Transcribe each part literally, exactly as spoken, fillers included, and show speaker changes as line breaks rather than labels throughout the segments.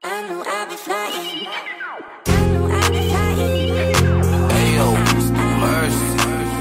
I know I'll be flying. I know I'll be flying.
Hey yo, Mercy.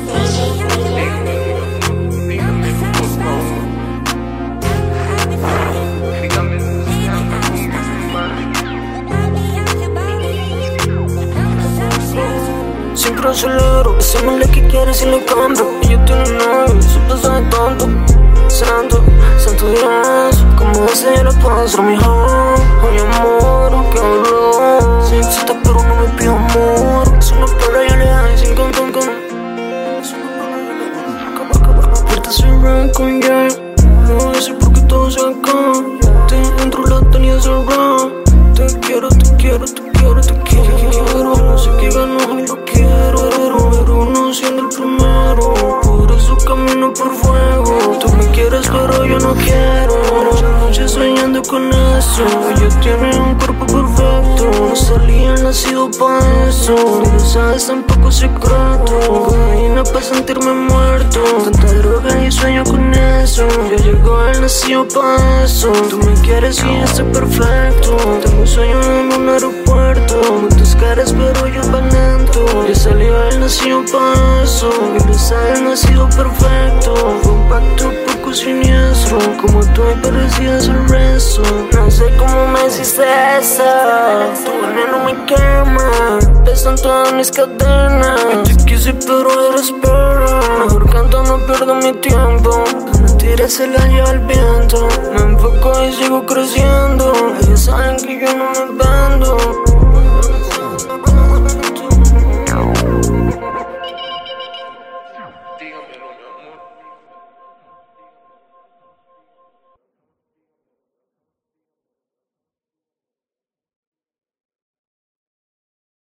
Siempre acelero, hacemos lo que quieres y lo cambio. Ella tiene novio, siempre sabe tanto. Santo, santo Dios, como hacer para ser mejor. Ay amor, que hablo. Se excita pero no me pide amor. Es una perra, yo le doy sin con con con. Es una perra, yo le doy acaba, acaba. La puerta se arranca con ya. No sé por qué todo se acaba. Te entro la tenía cerrada. Te quiero, te quiero, te quiero, te quiero. No sé qué gano y lo quiero, pero no siendo el primero. Por eso camino por fuego. Tú me quieres pero yo no quiero. La noche soñando con eso. Ella tiene un cuerpo perfecto. No salía nacido pa' eso. Tú lo sabes, tampoco secreto. Cocaína pa' sentirme muerto. Tanta droga y sueño con eso. Ya llegó el nacido pa' eso. Tú me quieres y estoy perfecto. Tengo un sueño en un aeropuerto. Muchas caras pero yo va lento. Ya salió el nacido pa' eso. Y lo sabes, nacido perfecto. Fue un pacto poco siniestro. Como tú y parecías el resto. No sé cómo me hiciste esa. Tu veneno me quema. Pesan todas mis cadenas. Yo te quise pero eres perra. Mejor canto, no pierdo mi tiempo. Las mentiras se las lleva el viento. Me enfoco y sigo creciendo. Ellos saben